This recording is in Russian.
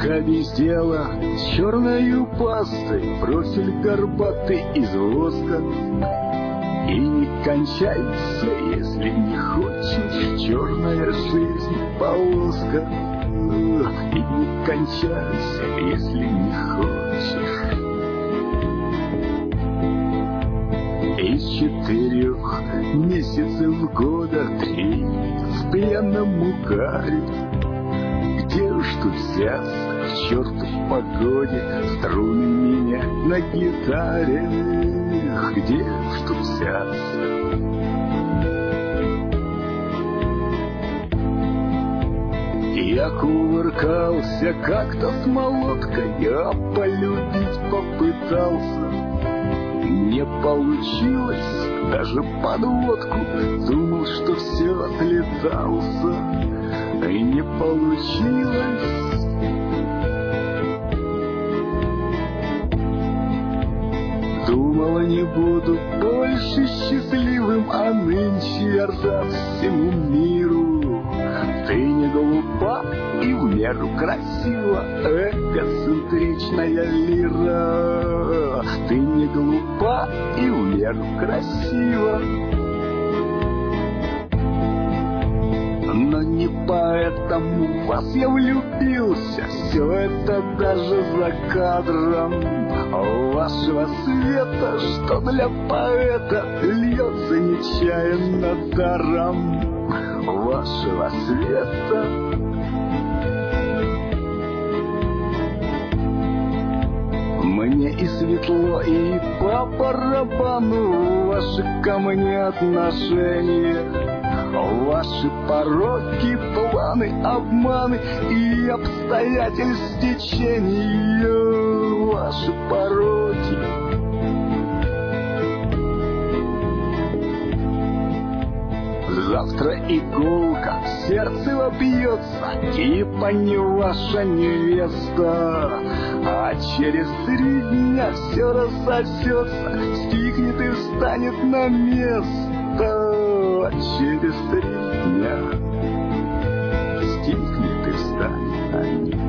Ручка без дела с черною пастой, профиль горбатый из воска. И не кончайся, если не хочешь, черная жизнь полоска. И не кончайся, если не хочешь. Из 4 месяцев года 3 в пьяном угаре. Где уж тут взяться к черту в погоде, струны меня на гитаре? Где уж тут взяться? Я кувыркался как-то с молоткой, я полюбить попытался. Не получилось даже подводку, думал, что все отлетался. И не получилось. Думала, не буду больше счастливым, а нынче я рад всему миру. Ты не глупа и в меру красива, эгоцентричная лира. Ты не глупа и в меру красива. Но не поэтому в вас я влюбился, все это даже за кадром вашего света, что для поэта льется нечаянно даром вашего света. Мне и светло, и по барабану ваши ко мне отношения, ваши пороки, планы, обманы и обстоятельств течения, ваши пороки. Завтра иголка в сердце вопьется, типа не ваша невеста. А через 3 дня все рассосется, стихнет и встанет на место. Через 3 дня стихнет и встанет на место.